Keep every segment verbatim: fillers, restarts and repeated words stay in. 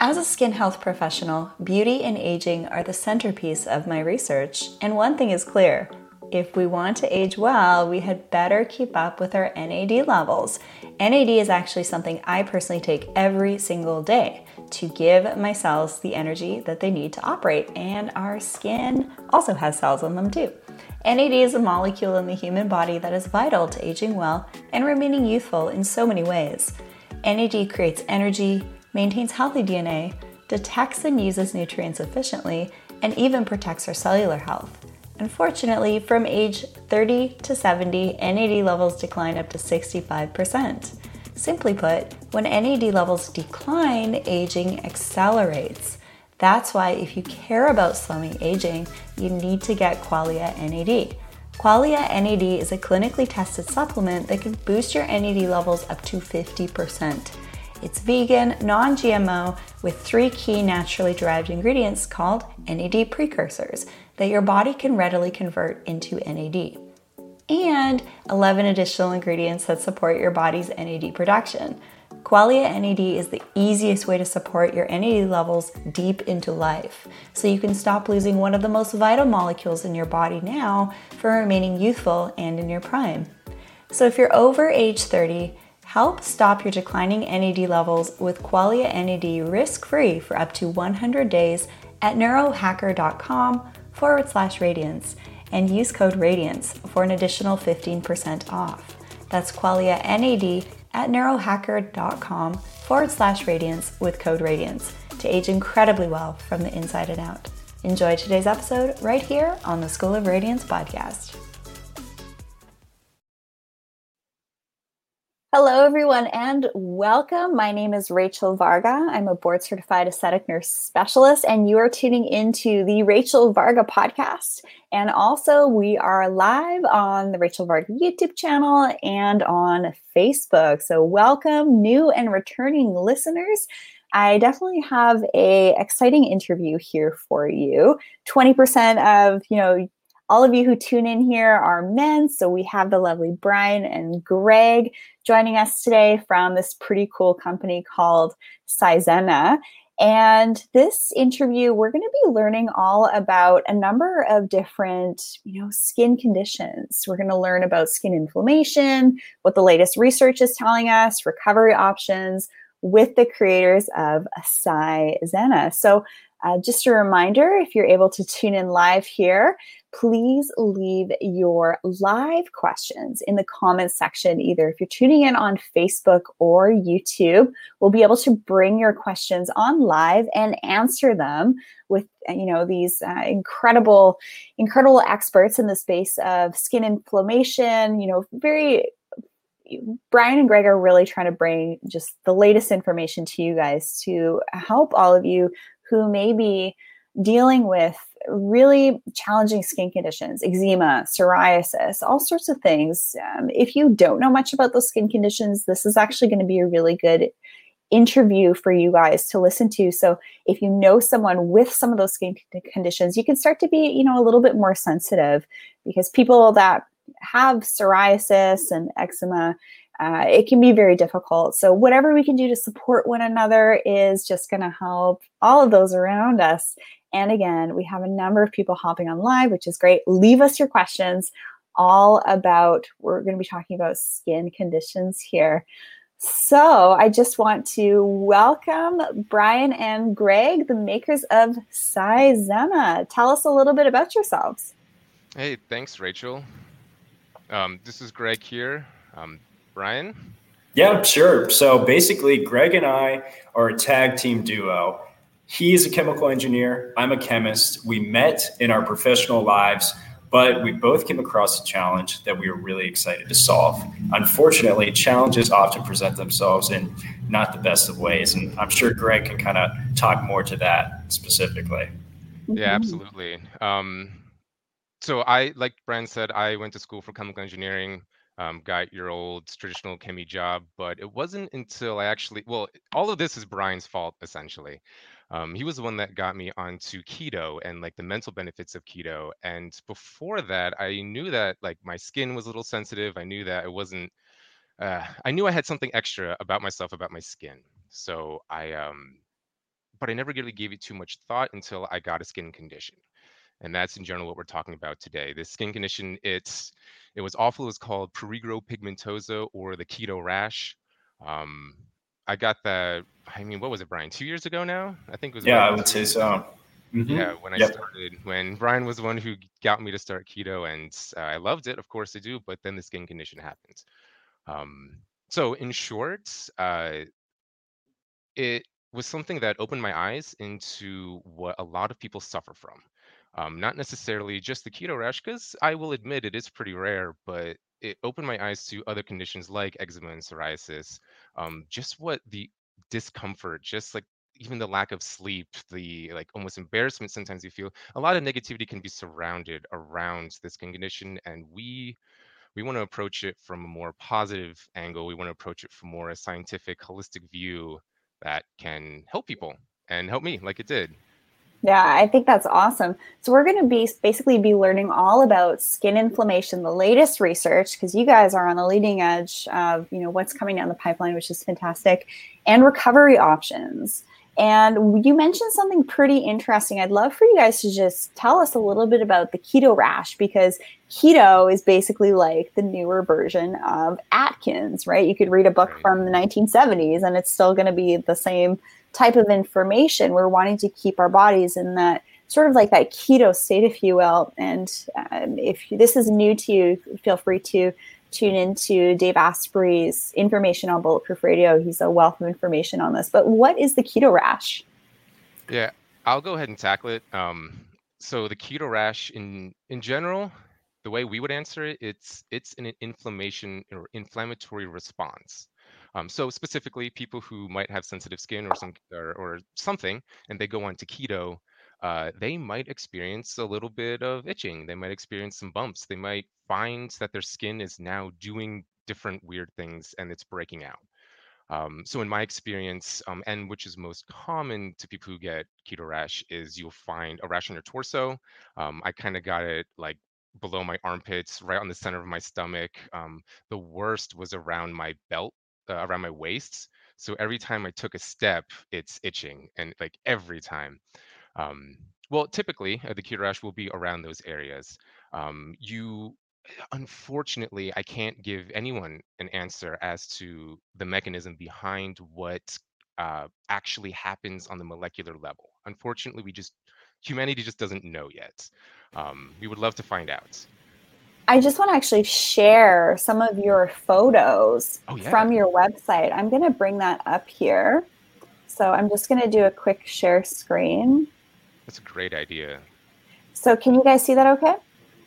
As a skin health professional, beauty and aging are the centerpiece of my research, and one thing is clear. If we want to age well, we had better keep up with our N A D levels. N A D is actually something I personally take every single day to give my cells the energy that they need to operate, and our skin also has cells in them too. N A D is a molecule in the human body that is vital to aging well and remaining youthful in so many ways. N A D creates energy, maintains healthy D N A, detects and uses nutrients efficiently, and even protects our cellular health. Unfortunately, from age thirty to seventy, N A D levels decline up to sixty-five percent. Simply put, when N A D levels decline, aging accelerates. That's why if you care about slowing aging, you need to get Qualia N A D. Qualia N A D is a clinically tested supplement that can boost your N A D levels up to fifty percent. It's vegan, non-G M O, with three key naturally derived ingredients called N A D precursors that your body can readily convert into N A D, and eleven additional ingredients that support your body's N A D production. Qualia N A D is the easiest way to support your N A D levels deep into life, so you can stop losing one of the most vital molecules in your body now for remaining youthful and in your prime. So if you're over age thirty, help stop your declining N A D levels with Qualia N A D risk-free for up to one hundred days at neurohacker.com forward slash radiance and use code RADIANCE for an additional fifteen percent off. That's Qualia N A D at neurohacker.com forward slash radiance with code RADIANCE to age incredibly well from the inside and out. Enjoy today's episode right here on the School of Radiance podcast. Hello, everyone, and welcome. My name is Rachel Varga. I'm a board-certified aesthetic nurse specialist, and you are tuning into the Rachel Varga podcast. And also, we are live on the Rachel Varga YouTube channel and on Facebook. So welcome, new and returning listeners. I definitely have a exciting interview here for you. twenty percent of, you know, all of you who tune in here are men, so we have the lovely Brian and Greg joining us today from this pretty cool company called Cyzena. And this interview, we're going to be learning all about a number of different, you know, skin conditions. We're going to learn about skin inflammation, what the latest research is telling us, recovery options with the creators of Cyzena. So uh, just a reminder, if you're able to tune in live here, please leave your live questions in the comments section, either if you're tuning in on Facebook or YouTube. We'll be able to bring your questions on live and answer them with, you know, these uh, incredible, incredible experts in the space of skin inflammation. You know, very, Brian and Greg are really trying to bring just the latest information to you guys to help all of you who may be dealing with really challenging skin conditions, eczema, psoriasis, all sorts of things. Um, if you don't know much about those skin conditions, this is actually going to be a really good interview for you guys to listen to. So if you know someone with some of those skin conditions, you can start to be, you know, a little bit more sensitive, because people that have psoriasis and eczema, uh, it can be very difficult. So whatever we can do to support one another is just going to help all of those around us. And again, we have a number of people hopping on live, which is great. Leave us your questions all about, we're going to be talking about skin conditions here. So I just want to welcome Brian and Greg, the makers of Cyzena. Tell us a little bit about yourselves. Hey, thanks, Rachel. Um, this is Greg here. Um, Brian? Yeah, sure. So basically, Greg and I are a tag team duo. He's a chemical engineer. I'm a chemist. We met in our professional lives, but we both came across a challenge that we were really excited to solve. Unfortunately, challenges often present themselves in not the best of ways, and I'm sure Greg can kind of talk more to that specifically. Yeah, absolutely. Um, so I, like Brian said, I went to school for chemical engineering. Um, got your old traditional chemie job, but it wasn't until I actually, well, all of this is Brian's fault, essentially. Um, he was the one that got me onto keto and like the mental benefits of keto. And before that, I knew that like my skin was a little sensitive. I knew that it wasn't, uh, I knew I had something extra about myself, about my skin. So I, um, but I never really gave it too much thought until I got a skin condition. And that's in general what we're talking about today. This skin condition, it's it was awful. It was called prurigo pigmentosa, or the keto rash. Um, I got that, I mean, what was it, Brian? Two years ago now? I think it was Yeah, about I would say so. Mm-hmm. Yeah, when I Yep. started, when Brian was the one who got me to start keto, and uh, I loved it, of course I do, but then the skin condition happened. Um, so in short, uh, it was something that opened my eyes into what a lot of people suffer from. Um, not necessarily just the keto rash, because I will admit it is pretty rare, but it opened my eyes to other conditions like eczema and psoriasis. Um, just what the discomfort, just like even the lack of sleep, the like almost embarrassment sometimes you feel. A lot of negativity can be surrounded around this skin condition, and we we want to approach it from a more positive angle. We want to approach it from more a scientific, holistic view that can help people and help me like it did. Yeah, I think that's awesome. So we're going to be basically be learning all about skin inflammation, the latest research, because you guys are on the leading edge of, you know, what's coming down the pipeline, which is fantastic, and recovery options. And you mentioned something pretty interesting. I'd love for you guys to just tell us a little bit about the keto rash, because keto is basically like the newer version of Atkins, right? You could read a book Right. from the nineteen seventies and it's still going to be the same type of information. We're wanting to keep our bodies in that sort of like that keto state, if you will. And um, if this is new to you, feel free to tune into Dave Asprey's information on Bulletproof Radio. He's a wealth of information on this. But what is the keto rash? Yeah, I'll go ahead and tackle it. Um, so the keto rash in in general, the way we would answer it, it's it's an inflammation or inflammatory response. Um, so specifically, people who might have sensitive skin or some or, or something, and they go on to keto, uh, they might experience a little bit of itching. They might experience some bumps. They might find that their skin is now doing different weird things and it's breaking out. Um, so in my experience, um, and which is most common to people who get keto rash, is you'll find a rash on your torso. Um, I kind of got it like below my armpits, right on the center of my stomach. Um, the worst was around my belt, uh, around my waist. So every time I took a step, it's itching, and like every time. Um, well, typically uh, the keto rash will be around those areas. Um, you Unfortunately, I can't give anyone an answer as to the mechanism behind what uh, actually happens on the molecular level. Unfortunately, we just humanity just doesn't know yet. Um, we would love to find out. I just want to actually share some of your photos Oh, yeah. from your website. I'm going to bring that up here. So I'm just going to do a quick share screen. That's a great idea. So can you guys see that okay?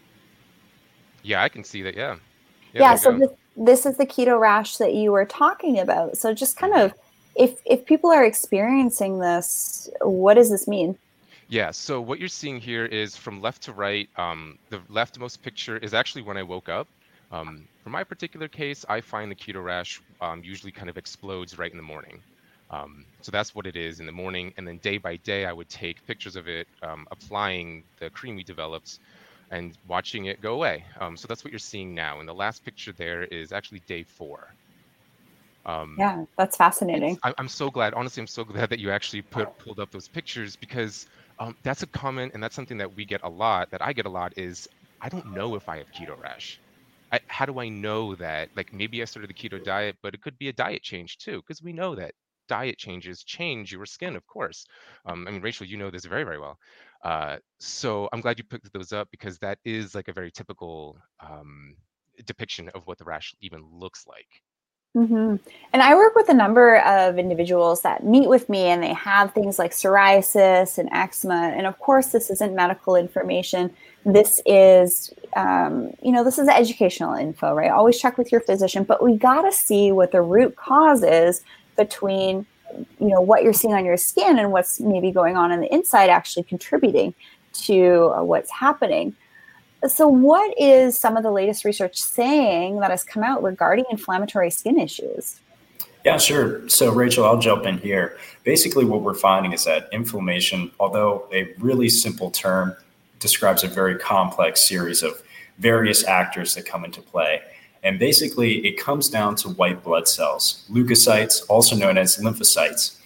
Yeah, I can see that. Yeah. Yeah, yeah so this, this is the keto rash that you were talking about. So just kind of, if if people are experiencing this, what does this mean? Yeah, so what you're seeing here is from left to right. Um, the leftmost picture is actually when I woke up. Um, for my particular case, I find the keto rash um, usually kind of explodes right in the morning. Um, so that's what it is in the morning. And then day by day, I would take pictures of it, um, applying the cream we developed and watching it go away. Um, so that's what you're seeing now. And the last picture there is actually day four. Um, yeah, that's fascinating. I, I'm so glad, honestly, I'm so glad that you actually put pulled up those pictures, because um, that's a comment, and that's something that we get a lot, that I get a lot, is I don't know if I have keto rash. I, how do I know that? Like, maybe I started the keto diet, but it could be a diet change too, because we know that diet changes change your skin, of course. Um, I mean, Rachel, you know this very, very well. Uh, so I'm glad you picked those up, because that is like a very typical um, depiction of what the rash even looks like. Mm-hmm. And I work with a number of individuals that meet with me, and they have things like psoriasis and eczema. And of course, this isn't medical information. This is, um, you know, this is educational info, right? Always check with your physician, but we got to see what the root cause is between, you know, what you're seeing on your skin and what's maybe going on in the inside actually contributing to uh, what's happening. So what is some of the latest research saying that has come out regarding inflammatory skin issues? Yeah, sure. So, Rachel, I'll jump in here. Basically, what we're finding is that inflammation, although a really simple term, describes a very complex series of various actors that come into play. And basically, it comes down to white blood cells, leukocytes, also known as lymphocytes.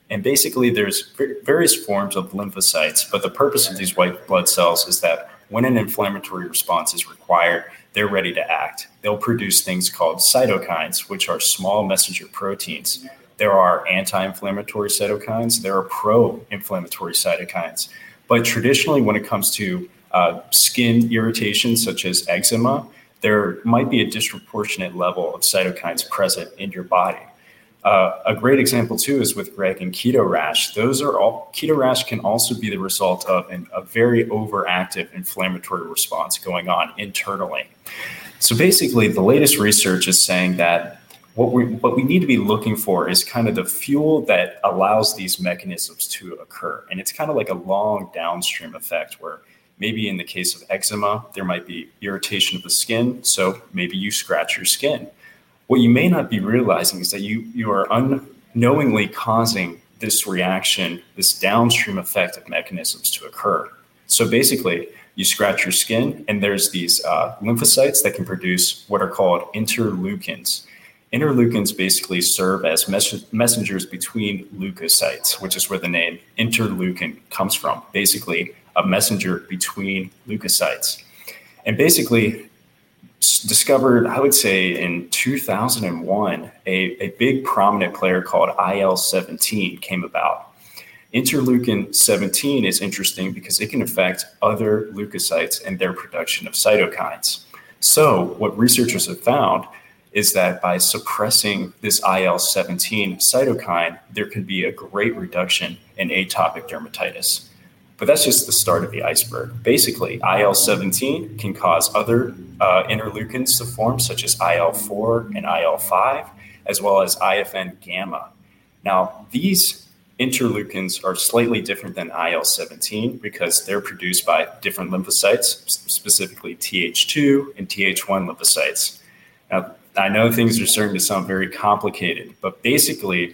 And basically, there's various forms of lymphocytes, but the purpose of these white blood cells is that when an inflammatory response is required, they're ready to act. They'll produce things called cytokines, which are small messenger proteins. There are anti-inflammatory cytokines. There are pro-inflammatory cytokines. But traditionally, when it comes to uh, skin irritations such as eczema, there might be a disproportionate level of cytokines present in your body. Uh, a great example, too, is with Greg and keto rash. Those are all, keto rash can also be the result of an, a very overactive inflammatory response going on internally. So basically, the latest research is saying that what we, what we need to be looking for is kind of the fuel that allows these mechanisms to occur. And it's kind of like a long downstream effect where maybe in the case of eczema, there might be irritation of the skin. So maybe you scratch your skin. What you may not be realizing is that you, you are unknowingly causing this reaction, this downstream effect of mechanisms to occur. So basically, you scratch your skin and there's these uh, lymphocytes that can produce what are called interleukins. Interleukins basically serve as mes- messengers between leukocytes, which is where the name interleukin comes from, basically a messenger between leukocytes. And basically, discovered, I would say in two thousand one, a, a big prominent player called I L seventeen came about. Interleukin seventeen is interesting because it can affect other leukocytes and their production of cytokines. So what researchers have found is that by suppressing this I L seventeen cytokine, there can be a great reduction in atopic dermatitis. But that's just the start of the iceberg. Basically, I L seventeen can cause other uh, interleukins to form, such as I L four and I L five, as well as I F N gamma. Now, these interleukins are slightly different than I L seventeen because they're produced by different lymphocytes, specifically T H two and T H one lymphocytes. Now, I know things are starting to sound very complicated, but basically,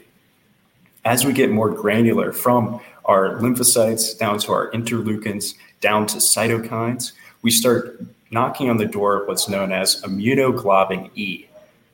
as we get more granular from our lymphocytes down to our interleukins, down to cytokines, we start knocking on the door of what's known as immunoglobulin E.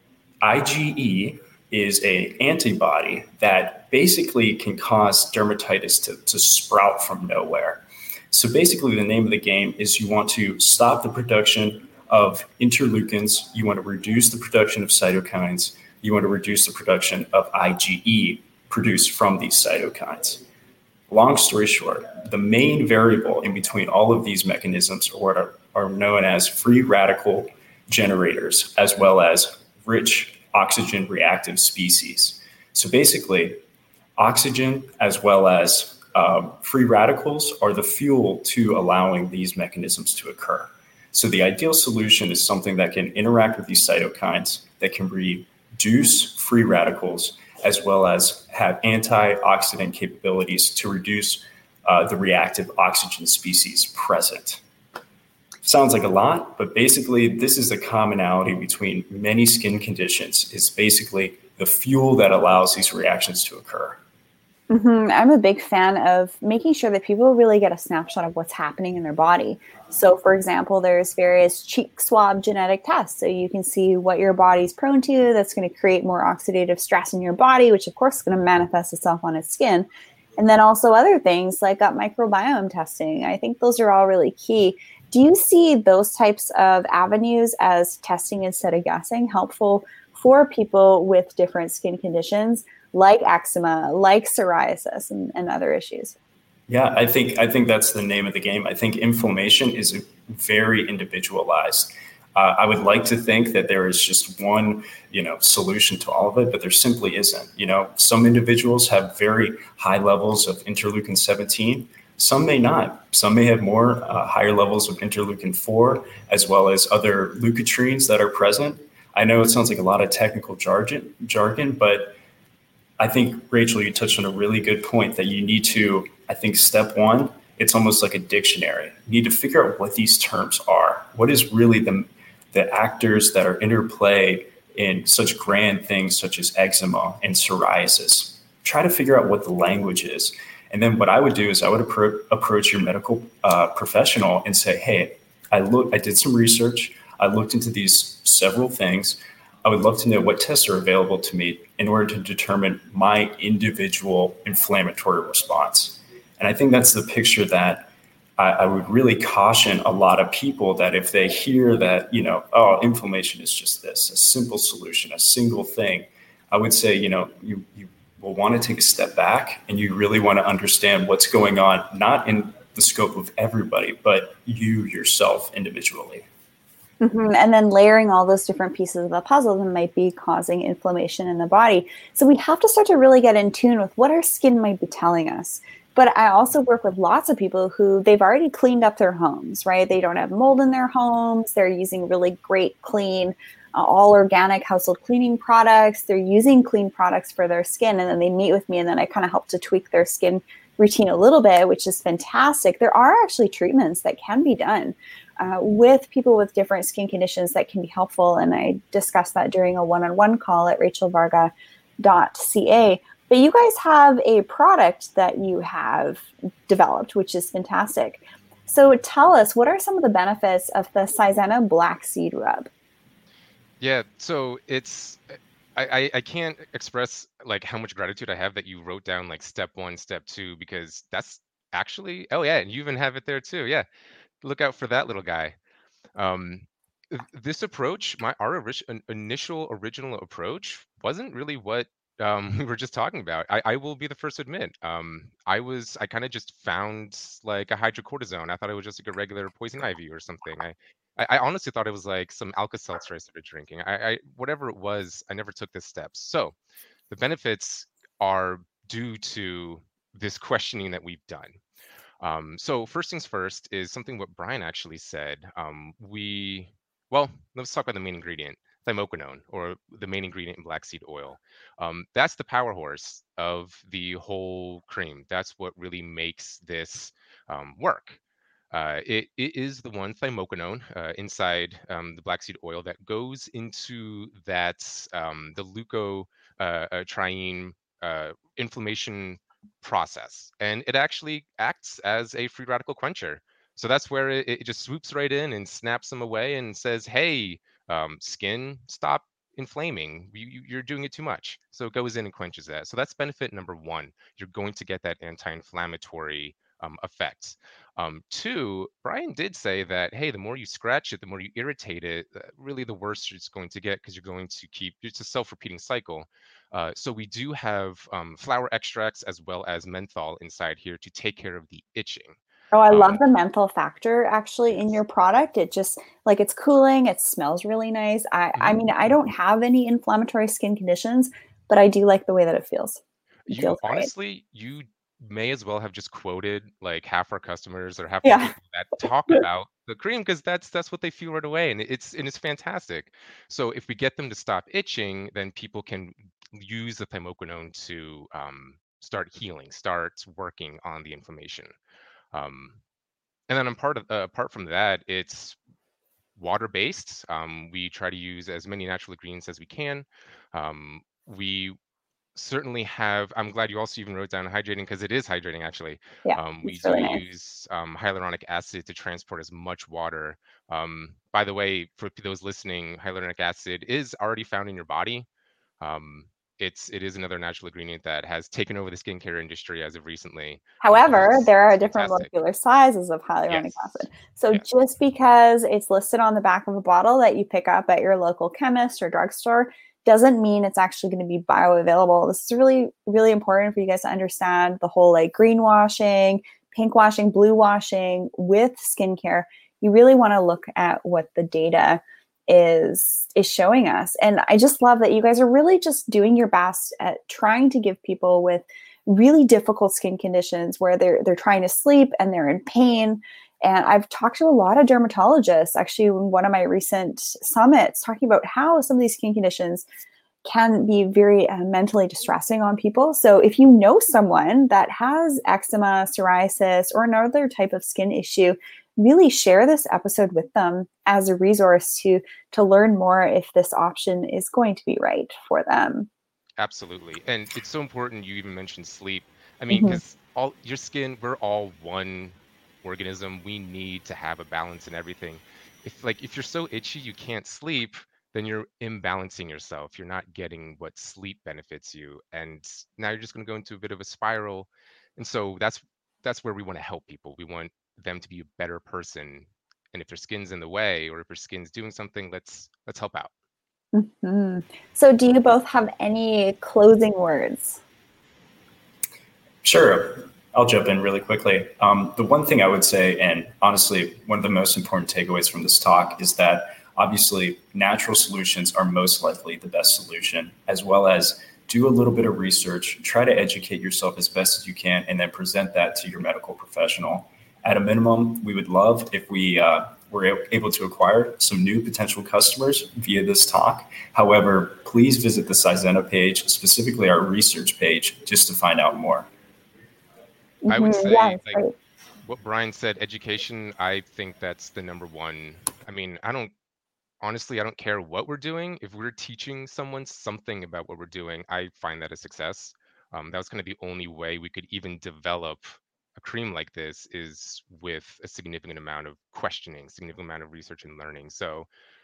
IgE is an antibody that basically can cause dermatitis to, to sprout from nowhere. So basically the name of the game is you want to stop the production of interleukins, you want to reduce the production of cytokines, you want to reduce the production of IgE produced from these cytokines. Long story short, the main variable in between all of these mechanisms are what are, are known as free radical generators, as well as rich oxygen reactive species. So basically, oxygen as well as um, free radicals are the fuel to allowing these mechanisms to occur. So the ideal solution is something that can interact with these cytokines, that can reduce free radicals, as well as have antioxidant capabilities to reduce uh, the reactive oxygen species present. Sounds like a lot, but basically this is the commonality between many skin conditions, is basically the fuel that allows these reactions to occur. Mm-hmm. I'm a big fan of making sure that people really get a snapshot of what's happening in their body. So, for example, there's various cheek swab genetic tests. So you can see what your body's prone to that's going to create more oxidative stress in your body, which of course is going to manifest itself on its skin. And then also other things like gut microbiome testing. I think those are all really key. Do you see those types of avenues as testing instead of guessing helpful for people with different skin conditions like eczema, like psoriasis, and, and other issues? Yeah, I think I think that's the name of the game. I think inflammation is very individualized. Uh, I would like to think that there is just one, you know, solution to all of it, but there simply isn't. You know, some individuals have very high levels of interleukin seventeen. Some may not. Some may have more uh, higher levels of interleukin four, as well as other leukotrienes that are present. I know it sounds like a lot of technical jargon, jargon, but I think, Rachel, you touched on a really good point that you need to, I think step one, it's almost like a dictionary. You need to figure out what these terms are. What is really the, the actors that are interplay in such grand things such as eczema and psoriasis? Try to figure out what the language is. And then what I would do is I would appro- approach your medical uh, professional and say, hey, I look, I did some research. I looked into these several things. I would love to know what tests are available to me in order to determine my individual inflammatory response. And I think that's the picture that I, I would really caution a lot of people, that if they hear that, you know, oh, inflammation is just this, a simple solution, a single thing, I would say, you know, you, you will want to take a step back, and you really want to understand what's going on, not in the scope of everybody, but you yourself individually. Mm-hmm. And then layering all those different pieces of the puzzle that might be causing inflammation in the body. So we have to start to really get in tune with what our skin might be telling us. But I also work with lots of people who they've already cleaned up their homes, right? They don't have mold in their homes. They're using really great, clean, uh, all organic household cleaning products. They're using clean products for their skin. And then they meet with me, and then I kind of help to tweak their skin routine a little bit, which is fantastic. There are actually treatments that can be done uh, with people with different skin conditions that can be helpful. And I discussed that during a one-on-one call at rachel varga dot c a. But you guys have a product that you have developed, which is fantastic. So tell us, what are some of the benefits of the Saizena Black Seed Rub? Yeah, so it's I, I I can't express like how much gratitude I have that you wrote down like step one, step two, because that's actually, oh yeah, and you even have it there too. Yeah, look out for that little guy. Um, th- this approach, my our orig- an- initial original approach wasn't really what um, we were just talking about. I, I will be the first to admit. Um, I was I kind of just found like a hydrocortisone. I thought it was just like a regular poison ivy or something. I I, I honestly thought it was like some Alka-Seltzer I started drinking. I, I whatever it was, I never took the steps. So the benefits are due to this questioning that we've done. Um, so first things first is something what Brian actually said. Um, we, well, let's talk about the main ingredient, thymoquinone, or the main ingredient in black seed oil. Um, that's the power horse of the whole cream. That's what really makes this um, work. Uh, it, it is the one thymoquinone uh, inside um, the black seed oil that goes into that um, the leukotriene uh, uh, triene, uh, inflammation process, and it actually acts as a free radical quencher. So that's where it, it just swoops right in and snaps them away and says, "Hey, um, skin, stop inflaming. You, you, you're doing it too much." So it goes in and quenches that. So that's benefit number one. You're going to get that anti-inflammatory um, effect. Um, two, Brian did say that, hey, the more you scratch it, the more you irritate it, uh, really the worse it's going to get, because you're going to keep, it's a self-repeating cycle. Uh, so we do have um, flower extracts as well as menthol inside here to take care of the itching. Oh, I love Um, the menthol factor actually in your yes. product. It just like it's cooling, it smells really nice. I, I Mhm. mean, I don't have any inflammatory skin conditions, but I do like the way that it feels. It You feels great. honestly, you may as well have just quoted like half our customers or half the Yeah. people that talk about the cream, because that's that's what they feel right away, and it's and it's fantastic. So if we get them to stop itching, then people can use the thymoquinone to um, start healing, start working on the inflammation. Um, and then on part of, uh, apart from that, it's water-based. Um, we try to use as many natural ingredients as we can. Um, we certainly have, I'm glad you also even wrote down hydrating, because it is hydrating actually. Yeah, Um, we it's do really nice. use um, hyaluronic acid to transport as much water. Um, by the way, for those listening, hyaluronic acid is already found in your body. Um, it's it is another natural ingredient that has taken over the skincare industry as of recently, um, because However, it's there are it's different fantastic. molecular sizes of hyaluronic Yes, acid. So yes. just because it's listed on the back of a bottle that you pick up at your local chemist or drugstore doesn't mean it's actually going to be bioavailable. This is really, really important for you guys to understand the whole like greenwashing, pink washing, blue washing with skincare. You really want to look at what the data is is showing us. And I just love that you guys are really just doing your best at trying to give people with really difficult skin conditions where they're they're trying to sleep and they're in pain. And I've talked to a lot of dermatologists actually in one of my recent summits talking about how some of these skin conditions can be very uh, mentally distressing on people. So if you know someone that has eczema, psoriasis, or another type of skin issue, really share this episode with them as a resource to to learn more if this option is going to be right for them. Absolutely. And it's so important you even mentioned sleep. I mean, Mm-hmm. because all your skin, we're all one organism. We need to have a balance in everything. If like if you're so itchy you can't sleep, then you're imbalancing yourself. You're not getting what sleep benefits you. And now you're just going to go into a bit of a spiral. And so that's that's where we want to help people. We want them to be a better person. And if their skin's in the way or if their skin's doing something, let's let's help out. Mm-hmm. So do you both have any closing words? Sure. I'll jump in really quickly. Um, the one thing I would say, and honestly, one of the most important takeaways from this talk is that obviously natural solutions are most likely the best solution, as well as do a little bit of research, try to educate yourself as best as you can, and then present that to your medical professional. At a minimum, we would love if we uh, were able to acquire some new potential customers via this talk. However, please visit the Cizena page, specifically our research page, just to find out more. I would Mm-hmm. say, Yeah, like great. what Brian said, education, I think that's the number one. I mean, I don't, honestly, I don't care what we're doing. If we're teaching someone something about what we're doing, I find that a success. Um, that was kind of the only way we could even develop a cream like this, is with a significant amount of questioning, significant amount of research and learning. So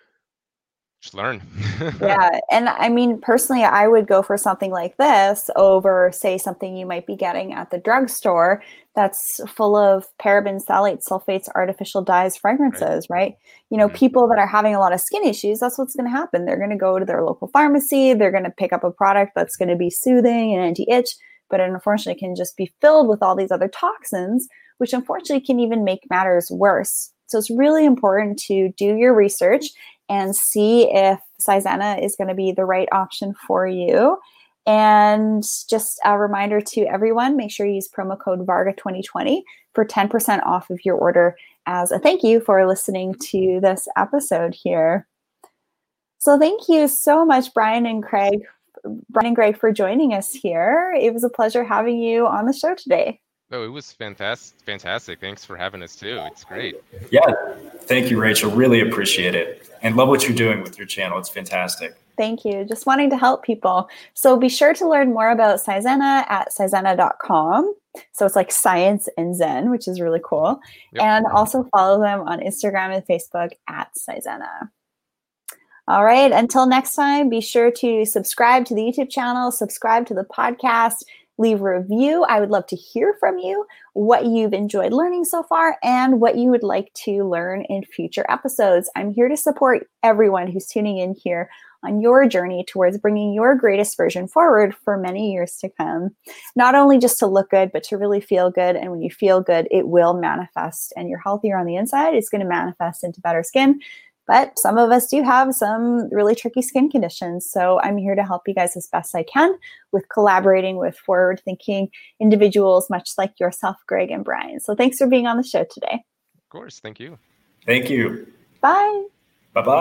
just learn. Yeah. And I mean, personally, I would go for something like this over, say, something you might be getting at the drugstore that's full of parabens, phthalates, sulfates, artificial dyes, fragrances, right? right? You know, Mhm. people that are having a lot of skin issues, that's what's going to happen. They're going to go to their local pharmacy. They're going to pick up a product that's going to be soothing and anti-itch, but it unfortunately can just be filled with all these other toxins, which unfortunately can even make matters worse. So it's really important to do your research and see if Cizena is going to be the right option for you. And just a reminder to everyone, make sure you use promo code Varga twenty twenty for ten percent off of your order as a thank you for listening to this episode here. So thank you so much, Brian and Craig, Brian and Greg, for joining us here. It was a pleasure having you on the show today. Oh, it was fantastic. Fantastic. Thanks for having us too. It's great. Yeah. Thank you, Rachel. Really appreciate it. And love what you're doing with your channel. It's fantastic. Thank you. Just wanting to help people. So be sure to learn more about Cizena at Cizena dot com. So it's like science and Zen, which is really cool. Yep. And also follow them on Instagram and Facebook at Cizena. All right. Until next time, be sure to subscribe to the YouTube channel, subscribe to the podcast, leave a review. I would love to hear from you what you've enjoyed learning so far and what you would like to learn in future episodes. I'm here to support everyone who's tuning in here on your journey towards bringing your greatest version forward for many years to come. Not only just to look good, but to really feel good. And when you feel good, it will manifest, and you're healthier on the inside. It's going to manifest into better skin. But some of us do have some really tricky skin conditions. So I'm here to help you guys as best I can with collaborating with forward-thinking individuals, much like yourself, Greg and Brian. So thanks for being on the show today. Of course. Thank you. Thank you. Bye. Bye-bye.